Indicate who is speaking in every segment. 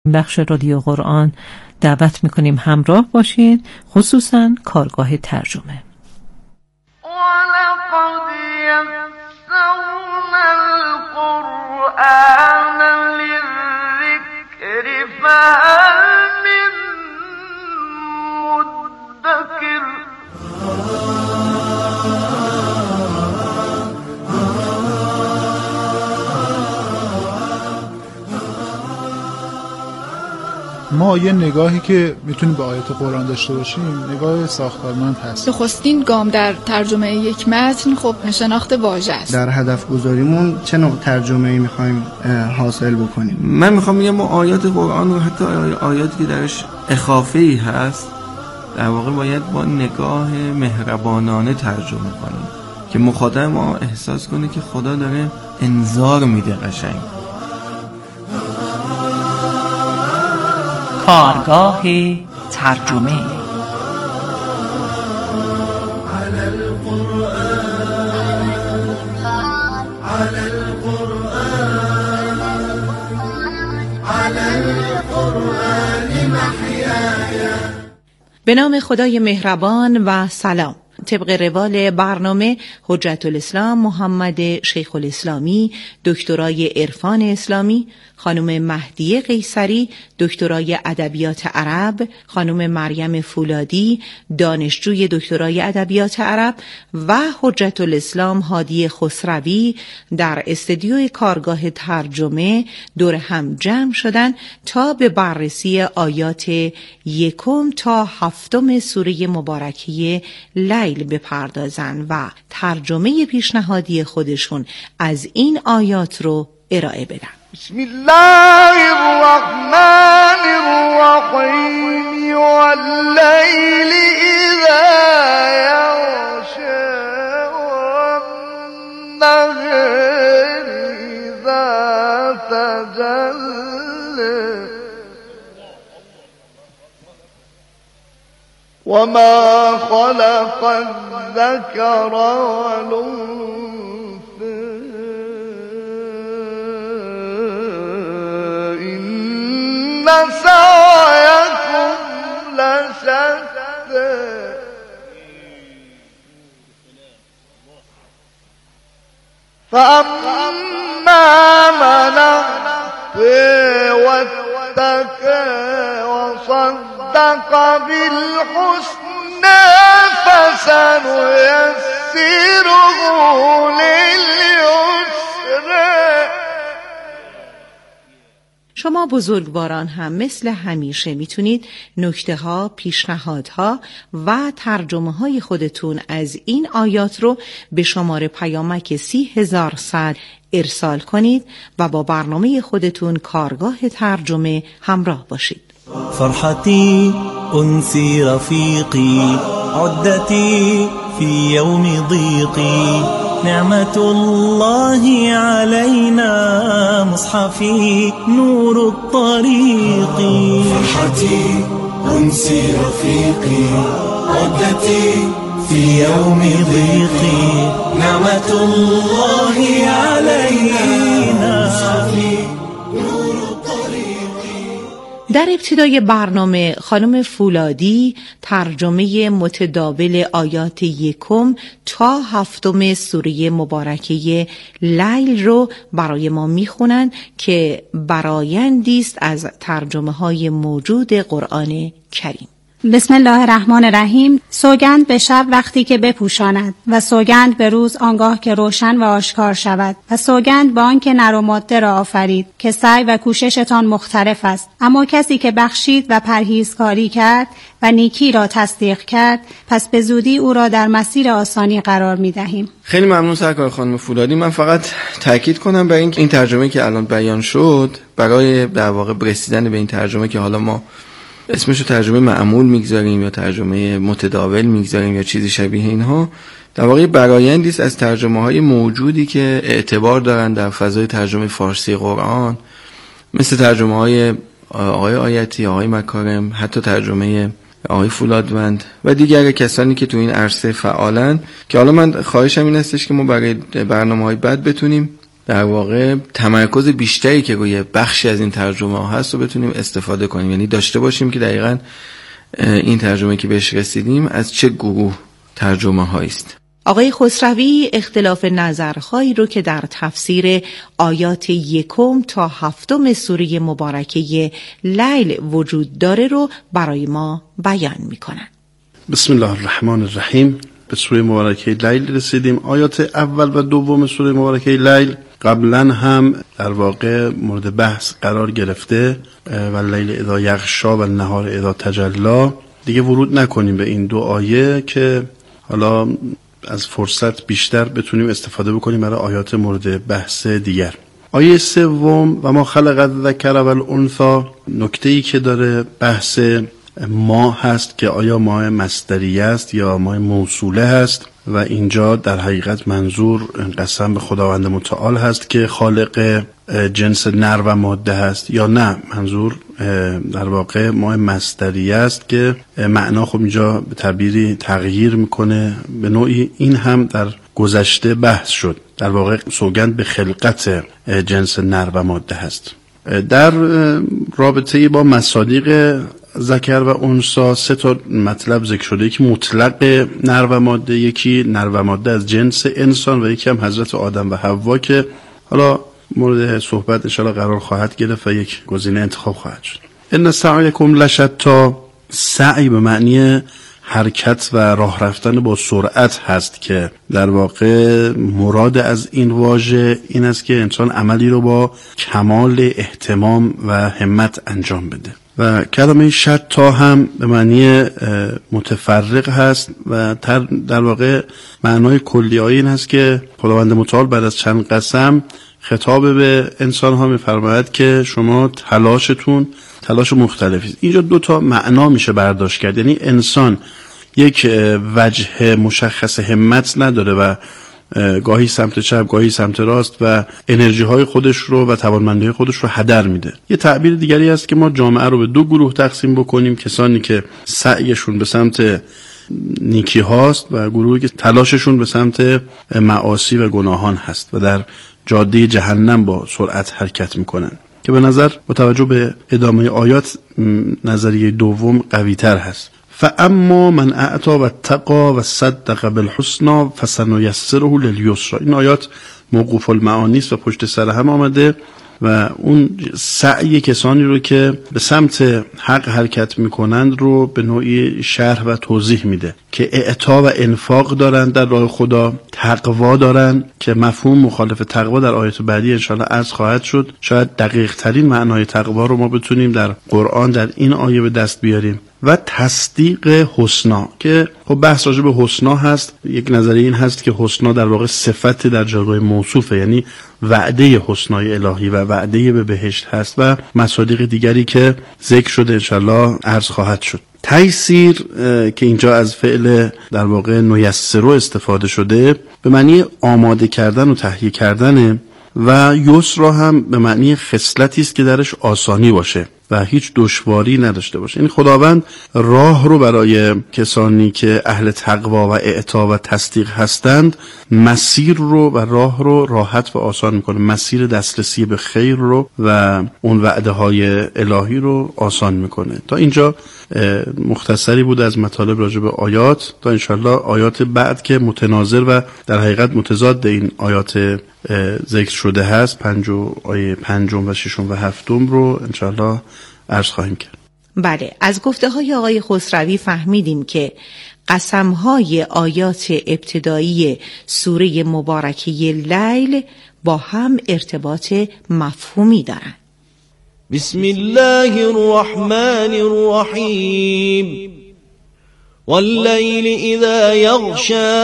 Speaker 1: بخش رادیو قرآن دعوت میکنیم همراه باشید، خصوصا کارگاه ترجمه.
Speaker 2: وَلَقَدْ يَسَّرْنَا الْقُرْآنَ لِلذِّكْرِ فَهَلْ مِن مُّدَّكِرٍ.
Speaker 3: ما یه نگاهی که میتونیم به آیات قرآن داشته باشیم نگاه ساختارمند هست.
Speaker 4: نخستین گام در ترجمه یک متن خب شناخت واژه است.
Speaker 5: در هدف گذاریمون چه نوع ترجمه‌ای می‌خوایم حاصل بکنیم؟
Speaker 6: من میخوام بگم ما آیات قرآن رو، حتی آیاتی که درش اخافه‌ای هست، در واقع باید با نگاه مهربانانه ترجمه کنیم که مخاطب ما احساس کنه که خدا داره انذار میده قشنگ.
Speaker 7: کارگاه ترجمه.
Speaker 1: به نام خدای مهربان و سلام. طبق روال برنامه حجت الاسلام محمد شیخ الاسلامی دکترای عرفان اسلامی، خانم مهدیه قیصری دکترای ادبیات عرب، خانم مریم فولادی دانشجوی دکترای ادبیات عرب و حجت الاسلام هادی خسروی در استودیوی کارگاه ترجمه دور هم جمع شدند تا به بررسی آیات 1 تا 7 سوره مبارکه لیل بپردازن و ترجمه پیشنهادی خودشون از این آیات رو ارائه بدن.
Speaker 2: بسم الله الرحمن الرحیم واللیل اذا یغشی والنهار اذا تجلی وما خلق الذكر والأنثى إن سعيكم لشتى فأما من أعطى واتقى وصدق بالحسنى فسنيسره لليسرى.
Speaker 1: شما بزرگواران هم مثل همیشه میتونید نکته ها، پیشنهادها و ترجمه های خودتون از این آیات رو به شماره پیامک 30100 ارسال کنید و با برنامه خودتون کارگاه ترجمه همراه باشید.
Speaker 8: فرحتي أنسي رفيقي عدتي في يوم ضيقي نعمة الله علينا مصحفي نور الطريق.
Speaker 9: فرحتي أنسي رفيقي عدتي في يوم ضيقي نعمة الله علينا مصحفي نور الطريق.
Speaker 1: در ابتدای برنامه خانم فولادی ترجمه متداول آیات 1 تا 7 سوره مبارکه لیل رو برای ما میخونن که برآیندی است از ترجمه های موجود قرآن کریم.
Speaker 10: بسم الله الرحمن الرحیم. سوگند به شب وقتی که بپوشاند و سوگند به روز آنگاه که روشن و آشکار شود و سوگند به آن که نر و ماده را آفرید که سعی و کوششتان مختلف است، اما کسی که بخشید و پرهیزکاری کرد و نیکی را تصدیق کرد پس به زودی او را در مسیر آسانی قرار می دهیم.
Speaker 6: خیلی ممنون سرکار خانم فولادی. من فقط تاکید کنم بر این ترجمه که الان بیان شد، برای در واقع رسیدن به این ترجمه که حالا ما اسمشو ترجمه معمول میگذاریم یا ترجمه متداول میگذاریم یا چیزی شبیه اینها، در واقع برآیندی است از ترجمه های موجودی که اعتبار دارن در فضای ترجمه فارسی قرآن، مثل ترجمه های آقای آیتی، آقای مکارم، حتی ترجمه آقای فولادوند و دیگر کسانی که تو این عرصه فعالن، که حالا من خواهشم این استش که ما برای برنامه‌های بعد بتونیم در واقع تمرکز بیشتری که روی بخشی از این ترجمه ها هست رو بتونیم استفاده کنیم، یعنی داشته باشیم که دقیقاً این ترجمه که بهش رسیدیم از چه گروه ترجمه هایی است.
Speaker 1: آقای خسروی اختلاف نظرهایی رو که در تفسیر آیات 1 تا 7 سوره مبارکه لیل وجود داره رو برای ما بیان میکنن.
Speaker 11: بسم الله الرحمن الرحیم. به سوره مبارکه لیل رسیدیم. آیات اول و دوم سوره مبارکه لیل قبلا هم در واقع مورد بحث قرار گرفته و لیل اذا یغشا و النهار اذا تجلا. دیگه ورود نکنیم به این دو آیه که حالا از فرصت بیشتر بتونیم استفاده بکنیم برای آیات مورد بحث دیگر. آیه سوم و ما خلق الذکر و الانثی، نکته‌ای که داره بحث ما هست که آیا ما مصدریه است یا ما موصوله هست و اینجا در حقیقت منظور قسم به خداوند متعال هست که خالق جنس نر و ماده هست یا نه منظور در واقع ما مصدریه است که معنا خب اینجا به تعبیری تغییر میکنه. به نوعی این هم در گذشته بحث شد، در واقع سوگند به خلقت جنس نر و ماده هست. در رابطه با مصادیق ذکر و انثی 3 تا مطلب ذکر شده، یکی مطلق نر و ماده، یکی نر و ماده از جنس انسان و یکی هم حضرت آدم و حوا که حالا مورد صحبت انشاءالله قرار خواهد گرفت و یک گزینه انتخاب خواهد شد. ان سعیکم لشتی، سعی به معنی حرکت و راه رفتن با سرعت هست که در واقع مراد از این واژه این است که انسان عملی رو با کمال اهتمام و همت انجام بده. و کلمه شتا هم به معنی متفرق هست و در واقع معنای کلیه این هست که خداوند متعال بعد از چند قسم خطاب به انسان ها می‌فرماید که شما تلاش مختلفی است. اینجا 2 تا معنا میشه برداشت کرد، یعنی انسان یک وجه مشخص همت نداره و گاهی سمت چپ گاهی سمت راست و انرژی های خودش رو و توانمندی خودش رو هدر میده. یه تعبیر دیگری است که ما جامعه رو به 2 گروه تقسیم بکنیم، کسانی که سعیشون به سمت نیکی هاست و گروهی که تلاششون به سمت معاصی و گناهان هست و در جاده جهنم با سرعت حرکت میکنن که به نظر با توجه به ادامه آیات نظریه دوم قوی تر هست. فاما من اعطى واتقى وصدق بالحسنى فسنيسره لليسرى. این آیات موقوف المعانی است و پشت سر هم آمده و اون سعی کسانی رو که به سمت حق حرکت میکنند رو به نوعی شرح و توضیح میده که اعطا و انفاق دارن در راه خدا، تقوا دارن که مفهوم مخالف تقوا در آیات بعدی انشاءالله عرض خواهد شد. شاید دقیق ترین معنای تقوا رو ما بتونیم در قرآن در این آیه به دست بیاریم. و تصدیق حسنا که خب بحث راجع به حسنا هست. یک نظریه این هست که حسنا در واقع صفت در جایگاه موصوفه، یعنی وعده حسنای الهی و وعده به بهشت هست و مصادیق دیگری که ذکر شده انشاءالله عرض خواهد شد. تیسیر که اینجا از فعل در واقع نیسرو استفاده شده به معنی آماده کردن و تهیه کردن و یسرا هم به معنی خصلتی است که درش آسانی باشه و هیچ دشواری نداشته باشه. این خداوند راه رو برای کسانی که اهل تقوا و اعطا و تصدیق هستند مسیر رو و راه رو راحت و آسان میکنه، مسیر دسترسی به خیر رو و اون وعده های الهی رو آسان میکنه. تا اینجا مختصری بود از مطالب راجع به آیات. تا انشالله آیات بعد که متناظر و در حقیقت متضاد این آیات ذکر شده هست، آیه 5 و 6 و 7 رو انشالله عرض خواهیم کرد.
Speaker 1: بله، از گفته های آقای خسروی فهمیدیم که قسم‌های آیات ابتدایی سوره مبارکه لیل با هم ارتباط مفهومی دارند.
Speaker 12: بسم الله الرحمن الرحیم واللیل اذا یغشا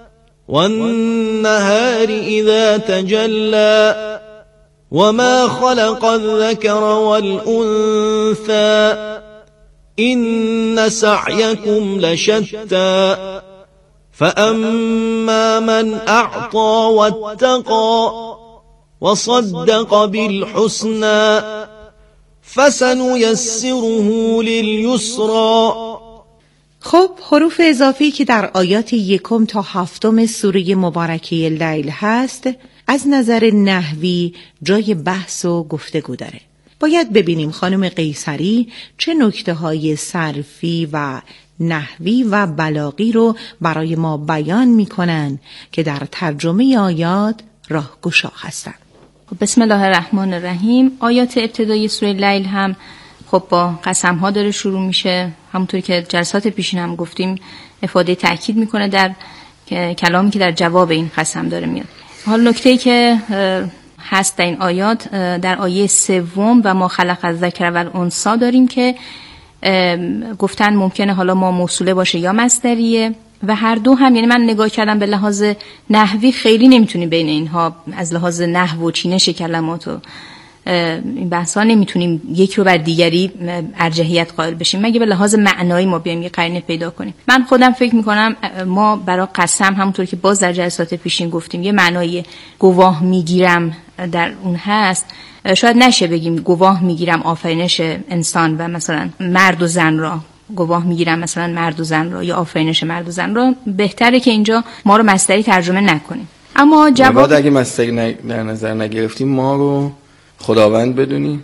Speaker 12: والنهار اذا تجلی وما خلق الذكر والأنثى إن سعيكم لشتى فأما من أعطى واتقى وصدق بالحسنى فسنيسره لليسرى.
Speaker 1: خب حروف اضافی که در آیات 1 تا 7 سوره مبارکه لیل هست از نظر نحوی جای بحث و گفتگو داره. باید ببینیم خانم قیصری چه نکته‌های صرفی و نحوی و بلاغی رو برای ما بیان می‌کنن که در ترجمه آیات راهگشا هستند.
Speaker 13: بسم الله الرحمن الرحیم. آیات ابتدایی سوره لیل هم خب با قسم‌ها داره شروع میشه، همونطوری که جلسات پیشین هم گفتیم افاده تأکید میکنه در کلامی که در جواب این قسم داره میاد. حالا نکته‌ای که هست در این آیات، در آیه 3 و ما خلق الذکر و الانثی داریم که گفتن ممکنه حالا ما موصوله باشه یا مصدریه و هر دو هم، یعنی من نگاه کردم به لحاظ نحوی خیلی نمیتونیم بین اینها از لحاظ نحو و چینش کلمات و این بحثا نمیتونیم یک رو بر دیگری ارجحیت قائل بشیم، مگه به لحاظ معنایی ما بیایم یه قرینه پیدا کنیم. من خودم فکر میکنم ما برای قسم همونطور که باز در جلسات پیشین گفتیم یه معنای گواه میگیرم در اون هست، شاید نشه بگیم گواه میگیرم آفرینش انسان و مثلا مرد و زن را، گواه میگیرم مثلا مرد و زن را یا آفرینش مرد و زن را. بهتره که اینجا ما رو مصدری ترجمه نکنیم. اما جواب
Speaker 6: اگه مصدری در نظر نگرفتیم ما رو خداوند بدونیم،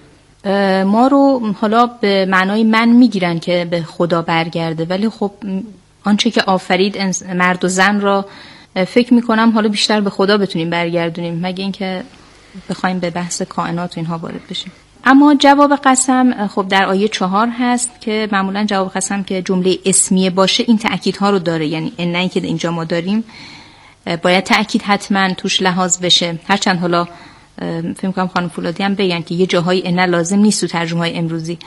Speaker 13: ما رو حالا به معنای من میگیرن که به خدا برگرده، ولی خب آنچه که آفرید مرد و زن را فکر میکنم حالا بیشتر به خدا بتونیم برگردونیم، مگه اینکه بخوایم به بحث کائنات و اینها وارد بشیم. اما جواب قسم خب در آیه 4 هست که معمولا جواب قسم که جمله اسمیه باشه این تأکیدها رو داره، یعنی انایی که اینجا ما داریم باید تأکید حتما توش لحاظ بشه، هرچند حالا فکر کنم خانم فولادی هم بگن که یه جاهای ان لازم نیست تو ترجمه های امروزی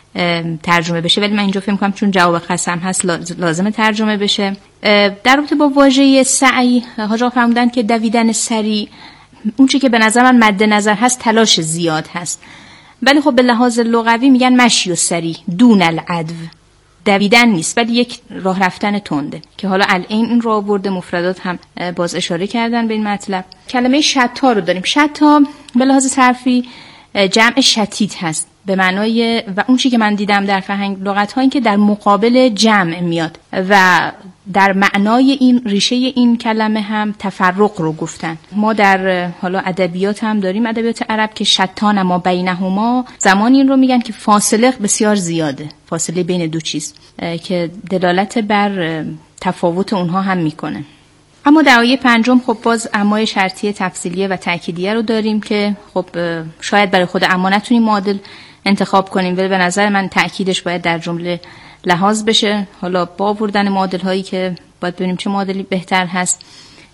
Speaker 13: ترجمه بشه، ولی من اینجا فکر کنم چون جواب قسم هست لازمه ترجمه بشه. در رابطه با واژه سعی حاجا فرمودن که دویدن سریع، اون چیزی که به نظر من مد نظر هست تلاش زیاد هست، ولی خب به لحاظ لغوی میگن مشی و سریع دون العدو، دویدن نیست ولی یک راه رفتن تنده، که حالا الان این رو آورده مفردات هم باز اشاره کردن به این مطلب. کلمه شتا رو داریم. شتا به لحاظ صرفی جمع شتیت هست به معنای، و اون چیزی که من دیدم در فرهنگ لغت ها این که در مقابل جمع میاد و در معنای این ریشه این کلمه هم تفرق رو گفتن. ما در حالا ادبیات هم داریم، ادبیات عرب، که شتان ما بینهما، زمان این رو میگن که فاصله بسیار زیاده، فاصله بین دو چیز که دلالت بر تفاوت اونها هم میکنه. اما در آیه 5 خب باز امای شرطیه تفصیلیه و تأکیدیه رو داریم که خب شاید برای خود اما نتونیم معادل انتخاب کنیم، ولی به نظر من تأکیدش باید در جمله لحاظ بشه. حالا با آوردن معادل هایی که باید ببینیم چه معادلی بهتر هست.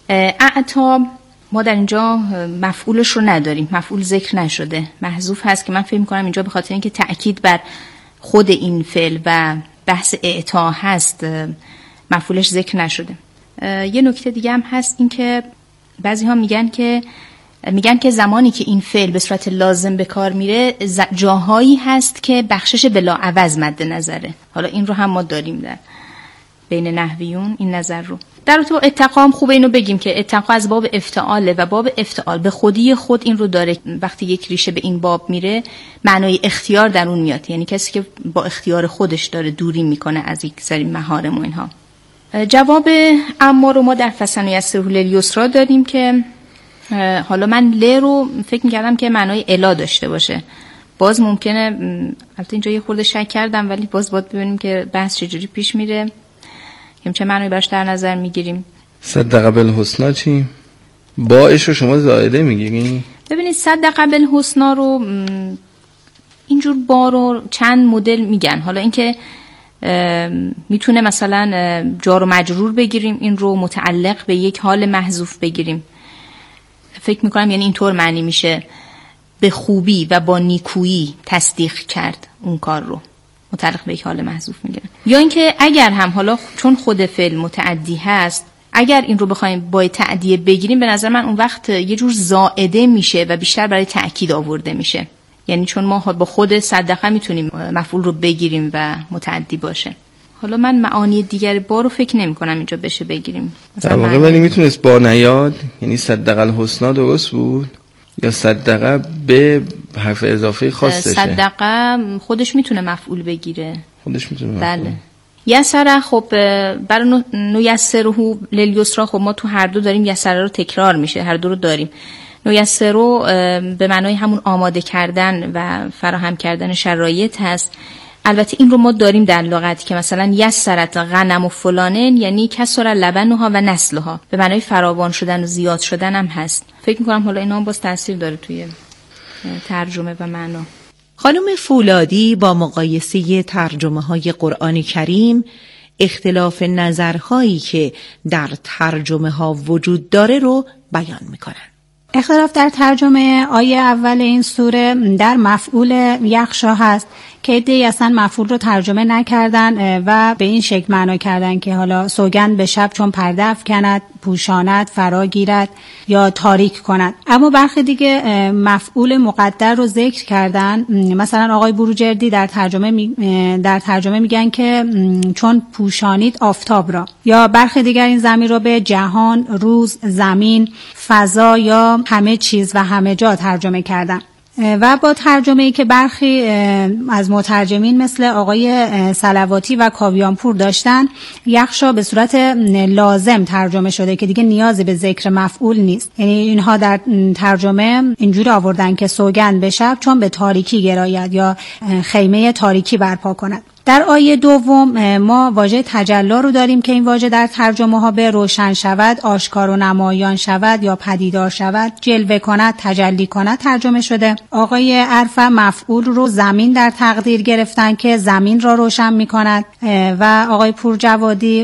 Speaker 13: اعطا ما در اینجا مفعولش رو نداریم، مفعول ذکر نشده، محذوف هست که من فکر می‌کنم اینجا به خاطر اینکه تأکید بر خود این فعل و بحث اعطا هست مفعولش ذکر نشده. یه نکته دیگه هم هست، این که بعضی ها میگن که زمانی که این فعل به صورت لازم به کار میره جاهایی هست که بخشش بلا عوض مد نظره. حالا این رو هم ما داریم در بین نحویون این نظر رو. در تو اتقا هم خوبه اینو بگیم که اتقا از باب افتعاله و باب افتعال به خودی خود این رو داره، وقتی یک ریشه به این باب میره معنای اختیار در اون میاد، یعنی کسی که با اختیار خودش داره دوری میکنه از یک سری محارم و اینها. جواب اما رو ما در فسنیسره لیسرا داریم که حالا من ل رو فکر می‌کردم که معنای الا داشته باشه، باز ممکنه البته اینجا یه خورده شک کردم، ولی باز باید ببینیم که بحث چجوری پیش میره، که چه معنی براش در نظر میگیریم.
Speaker 6: صدق بالحسنا چی؟ باش رو شما زائده میگیرین؟
Speaker 13: ببینید صدق بالحسنا رو اینجور با رو چند مدل میگن. حالا اینکه میتونه مثلا جار و مجرور بگیریم، این رو متعلق به یک حال محذوف بگیریم، فکر میکنم یعنی اینطور معنی میشه به خوبی و با نیکویی تصدیق کرد اون کار رو، متعلق به یک حال محذوف میگیرن. یا اینکه اگر هم حالا چون خود فعل متعدی هست اگر این رو بخوایم با تعدیه بگیریم، به نظر من اون وقت یه جور زائده میشه و بیشتر برای تأکید آورده میشه، یعنی چون ما با خود صدقه میتونیم مفعول رو بگیریم و متعدی باشه. حالا من معانی دیگر با رو فکر نمی کنم اینجا بشه بگیریم.
Speaker 6: در واقع ولی میتونست با نیاد، یعنی صدق الحسنا درست بود یا صدقه به حرف اضافه خاصشه؟
Speaker 13: صدقه خودش میتونه مفعول بگیره،
Speaker 6: خودش میتونه.
Speaker 13: بله. یسره خب برای نیسره لیلیسرا خب ما تو هر دو داریم، یسره رو تکرار میشه، هر دو رو داریم، نیسرو به معنای همون آماده کردن و فراهم کردن شرایط هست. البته این رو ما داریم در لغت که مثلا یسرت غنم و فلانن یعنی کسر لبنها و نسلها، به معنای فراوان شدن و زیاد شدن هم هست. فکر میکنم حالا اینا هم باز تاثیر داره توی ترجمه و معنا.
Speaker 1: خانم فولادی با مقایسه ترجمه های قرآن کریم اختلاف نظرهایی که در ترجمه ها وجود داره رو بیان میکنن.
Speaker 10: اختلاف در ترجمه آیه اول این سوره در مفعول یخشا هست که عده‌ای اصلا مفعول رو ترجمه نکردن و به این شکل معنا کردن که حالا سوگند به شب چون پرده افکند، پوشاند، فرا گیرد یا تاریک کند. اما برخی دیگه مفعول مقدر رو ذکر کردن. مثلا آقای بروجردی در ترجمه میگن که چون پوشانید آفتاب را، یا برخی دیگر این ضمیر رو به جهان، روز، زمین، فضا یا همه چیز و همه جا ترجمه کردن. و با ترجمه‌ای که برخی از مترجمین مثل آقای صلواتی و کاویانپور داشتن، یخشا به صورت لازم ترجمه شده که دیگه نیازی به ذکر مفعول نیست. یعنی اینها در ترجمه اینجوری آوردن که سوگند به شب چون به تاریکی گراید یا خیمه تاریکی برپا کند. در آیه دوم ما واژه تجلا رو داریم که این واژه در ترجمه ها به روشن شود، آشکار و نمایان شود یا پدیدار شود، جلوه کند، تجلی کند ترجمه شده. آقای عرفه مفعول رو زمین در تقدیر گرفتن که زمین را روشن می کند و آقای پورجوادی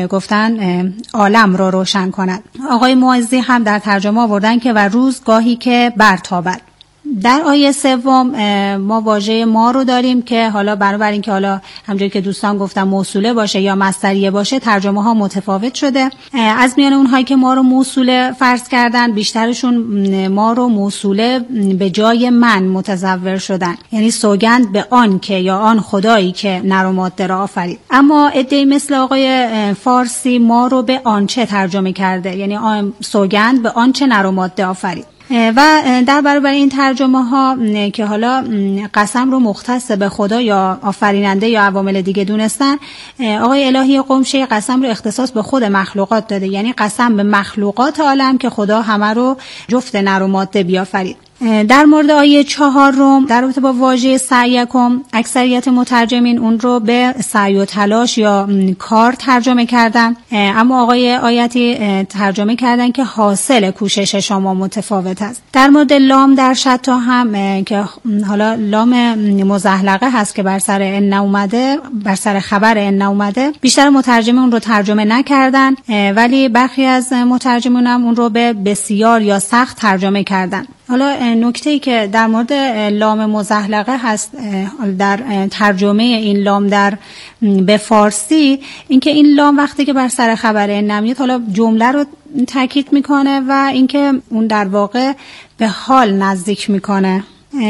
Speaker 10: گفتن عالم را روشن کند. آقای معزی هم در ترجمه آوردن که و روز گاهی که برتابد. در آیه سوم ما واژه ما رو داریم که حالا بنابر اینکه حالا همونجوری که دوستان گفتم موصوله باشه یا مصدریه باشه ترجمه ها متفاوت شده. از میان اونهایی که ما رو موصوله فرض کردن بیشترشون ما رو موصوله به جای من متصور شدن، یعنی سوگند به آن که یا آن خدایی که نر و ماده را آفرید. اما عده‌ای مثل آقای فارسی ما رو به آنچه ترجمه کرده، یعنی سوگند به آنچه نر و ماده آفرید. و در برابر این ترجمه ها که حالا قسم رو مختص به خدا یا آفریننده یا عوامل دیگه دونستن، آقای الهی قمشی قسم رو اختصاص به خود مخلوقات داده، یعنی قسم به مخلوقات عالم که خدا همه رو جفت نر و ماده بیافرید. در مورد آیه 4 در رابطه با واژه سعیکم اکثریت مترجمین اون رو به سعی و تلاش یا کار ترجمه کردن، اما آقای آیتی ترجمه کردن که حاصل کوشش شما متفاوت است. در مورد لام در شتا هم که حالا لام مزحلقه هست که بر سر ان اومده، بر سر خبر ان اومده، بیشتر مترجمین اون رو ترجمه نکردن، ولی برخی از مترجمین هم اون رو به بسیار یا سخت ترجمه کردن. حالا نکته‌ای که در مورد لام مزحلقه هست در ترجمه این لام در به فارسی، اینکه این لام وقتی که بر سر خبر نمیاد حالا جمله رو تاکید میکنه و اینکه اون در واقع به حال نزدیک میکنه.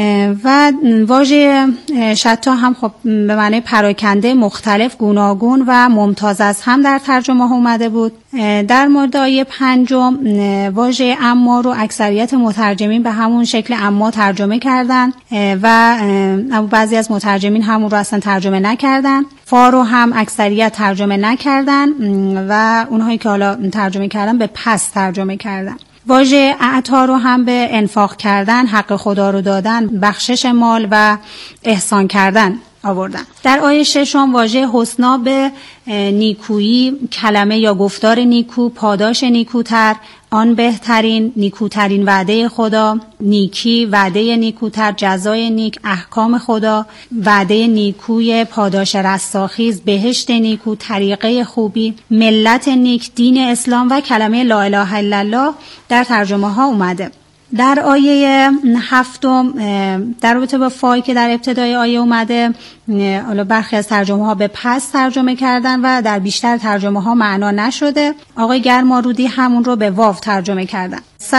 Speaker 10: و واژه شتا هم خب به معنی پراکنده، مختلف، گوناگون و ممتاز از هم در ترجمه ها اومده بود. در مورد آیه 5 واژه اما رو اکثریت مترجمین به همون شکل اما ترجمه کردن و بعضی از مترجمین همون رو اصلا ترجمه نکردن. فا رو هم اکثریت ترجمه نکردن و اونهایی که حالا ترجمه کردن به پس ترجمه کردن. واژه اعطا رو هم به انفاق کردن، حق خدا رو دادن، بخشش مال و احسان کردن آوردن. در آیه 6 واژه حسنا به نیکویی، کلمه یا گفتار نیکو، پاداش نیکوتر، آن بهترین، نیکوترین وعده خدا، نیکی، وعده نیکوتر، جزای نیک، احکام خدا، وعده نیکوی، پاداش رستاخیز، بهشت نیکو، طریقه خوبی، ملت نیک، دین اسلام و کلمه لا اله الا الله در ترجمه ها اومده. در آیه 7 در رابطه با فای که در ابتدای آیه اومده، حالا برخی از ترجمه ها به پس ترجمه کردن و در بیشتر ترجمه ها معنا نشده. آقای گرمارودی همون رو به واو ترجمه کردن.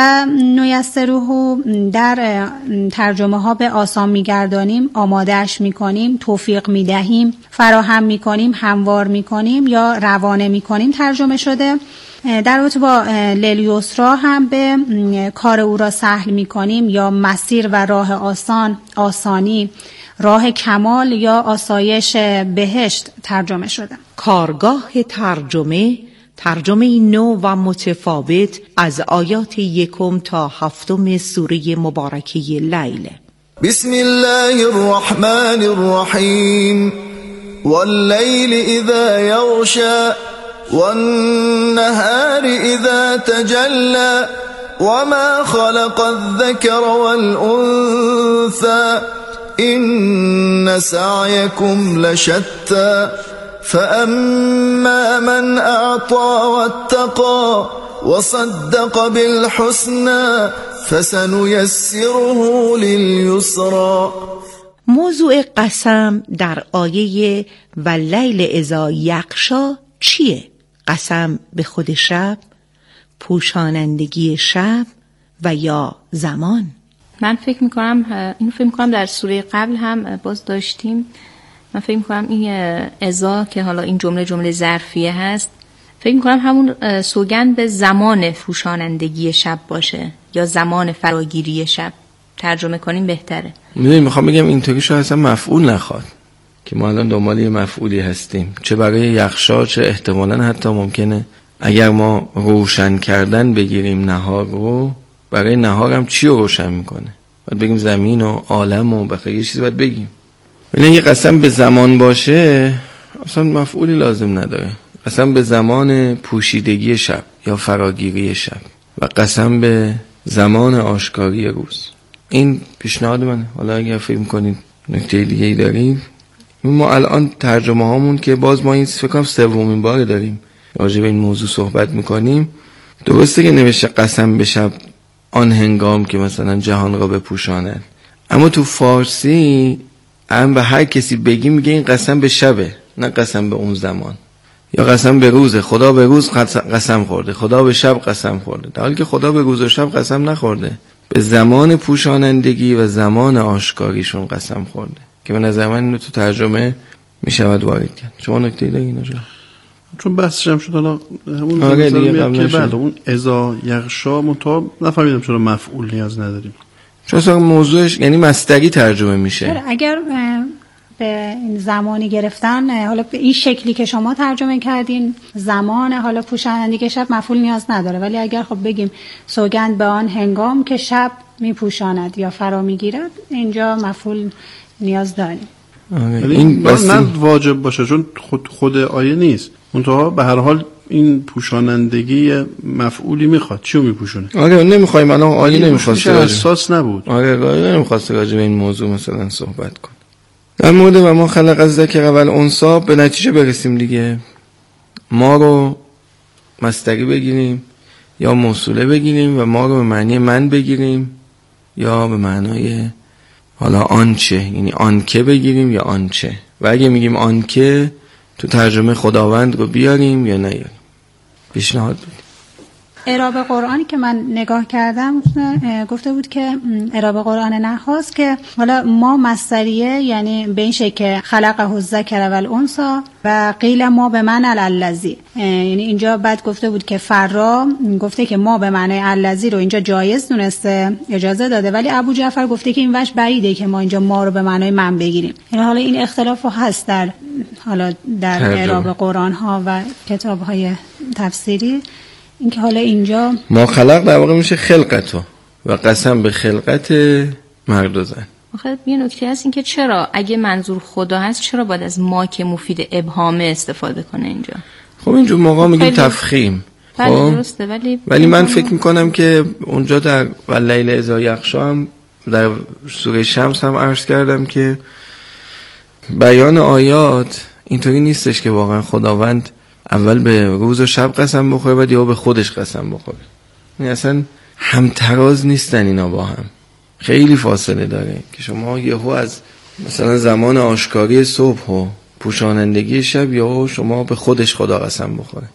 Speaker 10: سنیسره در ترجمه ها به آسان میگردانیم، آمادهش میکنیم، توفیق میدهیم، فراهم میکنیم، هموار میکنیم یا روانه میکنیم ترجمه شده. در رابطه با لیلیوسرا هم به کار او را سهل میکنیم یا مسیر و راه آسان، آسانی، راه کمال یا آسایش بهشت ترجمه شده.
Speaker 1: کارگاه ترجمه ترجمه نو و متفاوت از آیات 1 تا 7 سوره مبارکه لیل.
Speaker 9: بسم الله الرحمن الرحیم واللیل اذا یغشی والنهار اذا تجلی وما خلق الذكر والأنثى إن سعيكم لشتى فأما من أعطى واتقى وصدق بالحسنى فسنيسره لليسرى.
Speaker 1: موضوع قسم در آیه واللیل اذا یغشی چیه؟ قسم به خود شب، پوشانندگی شب و یا زمان؟
Speaker 13: من فکر میکنم در سوره قبل هم باز داشتیم. من فکر میکنم این اذا که حالا این جمله ظرفیه هست، فکر میکنم همون سوگند به زمان پوشانندگی شب باشه یا زمان فراگیری شب. ترجمه کنیم بهتره.
Speaker 6: میخوام بگم اینطوری شاید اصلا مفعول نخواد که ما الان دنبال یه مفعولی هستیم، چه برای یغشا چه احتمالاً حتی ممکنه اگر ما روشن کردن بگیریم نهار رو، برای نهار هم چی رو روشن میکنه؟ باید بگیم زمین و عالم و بقیه یه چیزی باید بگیم. ولی اگه قسم به زمان باشه اصلا مفعولی لازم نداره. قسم به زمان پوشیدگی شب یا فراگیری شب و قسم به زمان آشکاری روز. این پیشنهاد منه. حالا اگر فکر میکنید نکته دیگه ای دارید، ما الان ترجمه هامون که باز ما این فکر کنم 3مین بار داریم راجع به این موضوع صحبت میکنیم. درسته که نوشته قسم به شب آن هنگام که مثلا جهان را بپوشاند، اما تو فارسی هم به هر کسی بگی میگه این قسم به شبه، نه قسم به اون زمان. یا قسم به روزه، خدا به روز قسم خورده، خدا به شب قسم خورده، در حالی که خدا به روز و شب قسم نخورده، به زمان پوشانندگی و زمان آشکاریشون قسم خورده که به نظر من اینو تو ترجمه میشود وارد کرد. شما نکته دارین اینجا؟
Speaker 11: چون بحثش هم شد حالا همون
Speaker 6: آره دیگه قبل
Speaker 11: که بله اون اذا یغشا منتها نفهمیدم چرا مفعول نیاز نداریم،
Speaker 6: چون اصلا موضوعش یعنی مصدری ترجمه میشه.
Speaker 10: اگر به زمانی گرفتن، حالا به این شکلی که شما ترجمه کردین زمان حالا پوشانندگی شب مفعول نیاز نداره، ولی اگر خب بگیم سوگند به آن هنگام که شب میپوشاند یا فرا میگیرد، اینجا مفعول نیاز داریم.
Speaker 11: این نه واجب باشه چون خود آیه نیست، منتها به هر حال این پوشانندگی مفعولی میخواد. چیو میپوشونه؟
Speaker 6: آره نمیخوایم الان آیه نمیخواست
Speaker 11: اساس نبود.
Speaker 6: آره نمیخواست راجع به این موضوع مثلا صحبت کن. در مورد و ما خلق الذکر و الانثی به نتیجه برسیم دیگه. ما رو مصدری بگیریم یا موصوله بگیریم و ما رو به معنی من بگیریم یا به معنای حالا آنچه، یعنی آنکه بگیریم یا آنچه. و اگه میگیم آنکه تو ترجمه خداوند رو بیاریم یا نیاریم. پیشنهاد بود.
Speaker 10: اعراب قرآنی که من نگاه کردم گفته بود که اعراب قرآن نحاس که حالا ما مصدریه، یعنی به این شکل که خلقه الذکر و الانثی و قیل ما به معنی الذی، یعنی اینجا بعد گفته بود که فرا گفته که ما به معنی الذی رو اینجا جایز دونسته، اجازه داده، ولی ابو جعفر گفته که این وجه بعیده که ما اینجا ما رو به معنی من بگیریم. یعنی حالا این اختلاف هست در اعراب قرآن ها و کتاب های تفسیری، اینکه حالا اینجا
Speaker 6: ما خلق در واقع میشه خلقتو و قسم به خلقت مرد و زن.
Speaker 13: آخه یه نکته هست، اینکه چرا اگه منظور خدا هست چرا باید از ما که مفید ابهامه استفاده کنه اینجا؟
Speaker 6: خب اینجور موقع میگیم تفخیم.
Speaker 13: بله درسته،
Speaker 6: ولی من فکر میکنم که اونجا در واللیل اذا یغشی هم در سوره شمس هم عرض کردم که بیان آیات اینطوری نیستش که واقعا خداوند اول به روز و شب قسم بخوره بعد یا به خودش قسم بخوره. این اصلا همتراز نیستن اینا با هم، خیلی فاصله داره که شما یهو از مثلا زمان آشکاری صبح و پوشانندگی شب یا شما به خودش خدا قسم بخوره.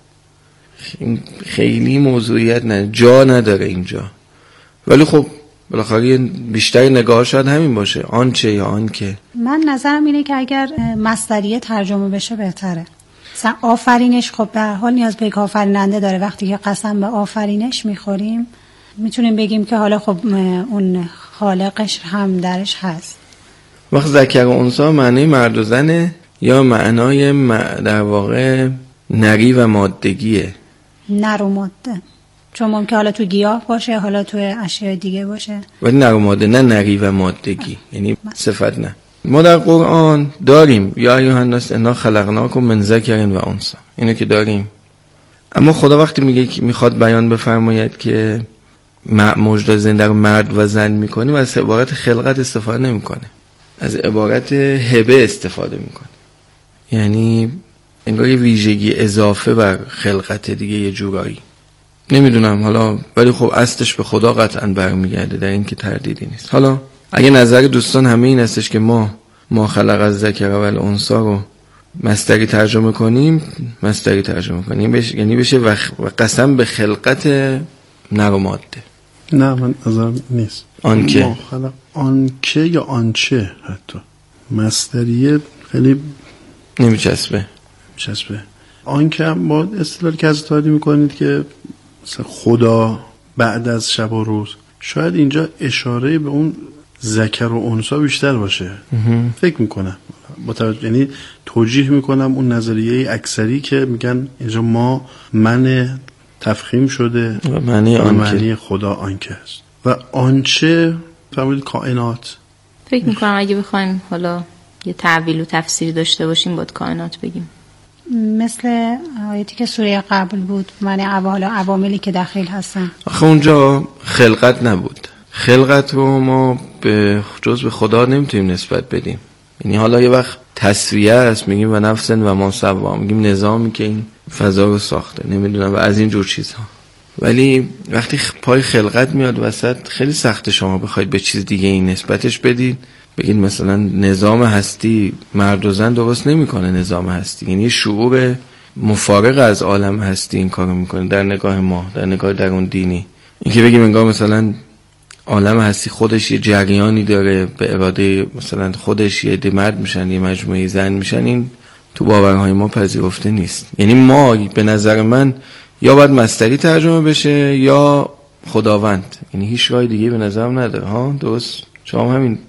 Speaker 6: خیلی موضوعیت جا نداره اینجا. ولی خب بالاخره بیشتر نگاه شاید همین باشه، آنچه یا آنکه.
Speaker 10: من نظرم اینه که اگر مصدریه ترجمه بشه بهتره. آفرینش خب به هر حال نیاز به یک آفریننده داره. وقتی که قسم به آفرینش میخوریم میتونیم بگیم که حالا خب اون خالقش هم درش هست.
Speaker 6: وقت ذکر و انثی معنی مرد و زنه یا معنای در واقع نری و مادگیه؟
Speaker 10: نر و ماده، چون ممکن حالا تو گیاه باشه، حالا تو اشیاء دیگه باشه،
Speaker 6: ولی نر و ماده، نه نری و مادگی، یعنی صفت نه. ما در قرآن داریم یا ایها الناس انا خلقناکم من ذکر و انثی، اینو که داریم. اما خدا وقتی میگه که میخواد بیان بفرماید که موجودات زنده رو مرد و زن میکنیم، از عبارت خلقت استفاده نمیکنه، از عبارت هبه استفاده میکنه. یعنی انگار یه ویژگی اضافه بر خلقت دیگه، یه جورایی نمیدونم حالا، ولی خب اصلش به خدا قطعا برمیگرده، در این که تردیدی نیست. حالا اگه نظر دوستان همه این هستش که ما خلق از ذکر و الانثی رو مصدری ترجمه کنیم، مصدری ترجمه کنیم یعنی بشه و قسم به خلقت نر و ماده.
Speaker 11: نه من نظرم نیست
Speaker 6: آنکه
Speaker 11: آنکه یا آنچه، حتی مصدریه خیلی
Speaker 6: نمیچسبه.
Speaker 11: آنکه هم با استدلال که از تایید میکنید که مثلا خدا بعد از شب و روز، شاید اینجا اشاره به اون ذکر و انثی بیشتر باشه. فکر میکنم یعنی توجیه میکنم اون نظریه اکثری که میگن اینجا ما من تفخیم شده
Speaker 6: و معنی
Speaker 11: خدا آنکه است و آنچه فرمودید کائنات.
Speaker 13: فکر میکنم اگه بخوایم حالا یه تعویل و تفسیری داشته باشیم باید کائنات بگیم، مثل
Speaker 10: آیتی که سوره قبل بود، معنی عواملی که داخل هستن.
Speaker 6: آخه اونجا خلقت نبود. خلقت رو ما به جز به خدا نمیتونیم نسبت بدیم. یعنی حالا یه وقت تسویه است، میگیم و نفسن و ما سوا، میگیم نظامی که این فضا رو ساخته، نمیدونم، و از این جور چیزها. ولی وقتی پای خلقت میاد وسط، خیلی سخته شما بخواید به چیز دیگه این نسبتش بدید. بگید مثلا نظام هستی مرد و زن درست نمیکنه. نظام هستی یعنی شعور مفارق از عالم هستی این کارو میکنه در نگاه ما، در نگاه درون دینی. این که بگیم انگار مثلا عالم هستی خودش یه جریانی داره، به اراده مثلا خودش یه عده مرد میشن یه مجموعه زن میشن، این تو باورهای ما پذیرفته نیست. یعنی ما به نظر من یا باید مصدری ترجمه بشه یا خداوند، یعنی هیچ راه دیگه به نظرم نداره. ها درست؟ شما همین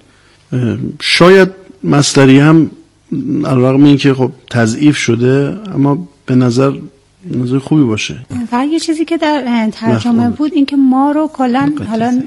Speaker 11: شاید مصدری هم علیرغم این که خب تضعیف شده اما به نظر خوبی باشه.
Speaker 10: فقط یه چیزی که در ترجمه بود این که ما رو کلا حالا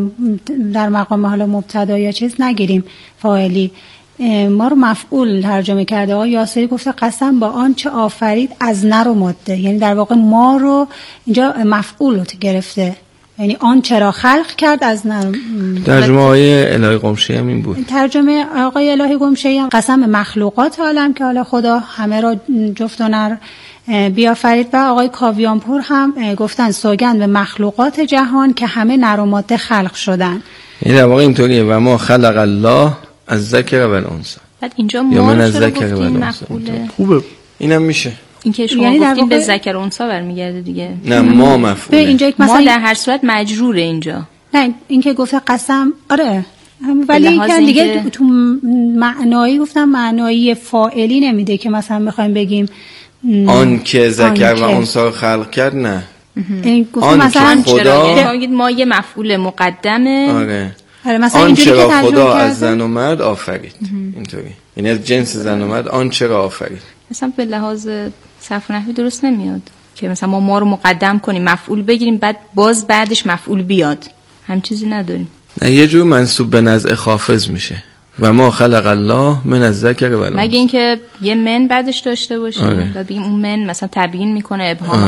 Speaker 10: در مقام حالا مبتدا یا چیز نگیریم فاعلی، ما رو مفعول ترجمه کرده. آقای یاسری گفته قسم با آنچه آفرید از نر و ماده، یعنی در واقع ما رو اینجا مفعول رو گرفته، یعنی آن چرا خلق کرد از نر.
Speaker 6: ترجمه آقای الهی قمشی هم این بود.
Speaker 10: ترجمه آقای الهی قمشی هم قسم مخلوقات عالم که حالا خدا همه را جفت و نر بیافرید، و آقای کاویانپور هم گفتن سوگند به مخلوقات جهان که همه نر و ماده خلق شدن.
Speaker 6: این در واقع اینطوریه و ما خلق الله از ذکر و الانثی.
Speaker 13: بعد اینجا ما رو چرا گفتیم مفعوله؟
Speaker 11: خوبه
Speaker 6: اینم میشه.
Speaker 13: این که شما
Speaker 10: یعنی
Speaker 13: گفتیم به ذکر و انثی برمیگرده دیگه.
Speaker 6: نه ما مفعوله.
Speaker 10: اینجا
Speaker 13: ما در هر صورت مجروره اینجا.
Speaker 10: نه این که گفته قسم آره، ولی این دیگه تو معنایی گفتم معنایی فاعلی نمیده که مثلا بخوایم بگیم
Speaker 6: آن که ذکر و انثی خلق کرد. نه
Speaker 10: این گفتم مثلا
Speaker 6: خدا
Speaker 13: ما یه مفعول مقدمه.
Speaker 6: آره
Speaker 10: مثلا
Speaker 6: آن چرا خدا از زن و مرد آفرید. اینطوری یعنی از جنس زن و مرد آن چرا آفرید.
Speaker 13: مثلا به لحاظ صرف نحوی درست نمیاد که مثلا ما رو مقدم کنیم مفعول بگیریم بعد باز بعدش مفعول بیاد، هم چیزی نداریم.
Speaker 6: نه یه جور منسوب به نزع خافض میشه و ما خلق الله من الذکر و الانثی،
Speaker 13: مگه اینکه یه من بعدش داشته باشیم و بگیم اون من مثلا تبیین میکنه ابهام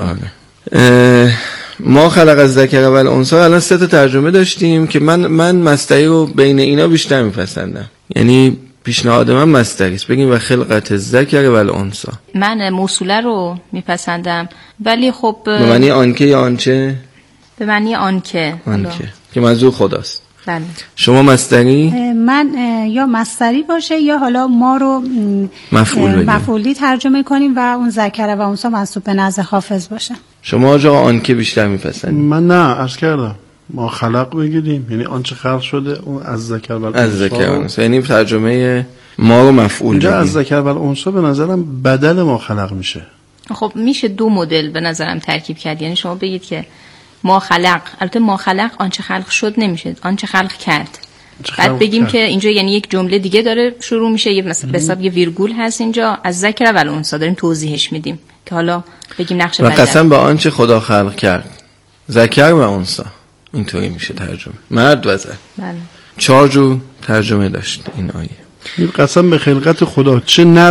Speaker 13: قبل.
Speaker 6: ما خلق الذکر و الانثی الان 3 تا ترجمه داشتیم که من مصدری رو بین اینا بیشتر میپسندم، یعنی پیشنهاد من مصدری است، بگیم و خلقت الذکر و الانثی.
Speaker 13: من موصوله رو میپسندم ولی خب
Speaker 6: به معنی آنکه یا آنچه؟
Speaker 13: به معنی آنکه
Speaker 6: که منظور خداست.
Speaker 13: بله.
Speaker 6: شما مصدری؟
Speaker 10: من یا مصدری باشه یا حالا ما رو مفعولی ترجمه کنیم و اون ذکر و انثی منسوب به نزع حافظ باشه.
Speaker 6: شما آقا آنکه بیشتر میپسندید؟
Speaker 11: من نه عرض کردم ما خلق بگیریم، یعنی آنچه خلق شده اون از ذکر و الانثی.
Speaker 6: از ذکر و انثی یعنی ترجمه ما رو مفعول
Speaker 11: اینجا از ذکر و الانثی به نظرم بدل ما خلق میشه.
Speaker 13: خب میشه 2 مدل به نظرم ترکیب کرد، یعنی شما بگید که ما خلق، البته ما خلق آنچه خلق شد نمیشه، آنچه خلق کرد. بعد بگیم که اینجا یعنی یک جمله دیگه داره شروع میشه، یه مثلا به حساب یه ویرگول هست اینجا، از ذکر و الانثی داریم توضیحش میدیم، که حالا بگیم نقش
Speaker 6: و
Speaker 13: بدن.
Speaker 6: قسم به آنچه خدا خلق کرد، ذکر و انثی، اینطوری میشه ترجمه، مرد و زن.
Speaker 13: بله.
Speaker 6: 4 جور ترجمه داشت این آیه.
Speaker 11: قسم به خلقت خدا، چه نر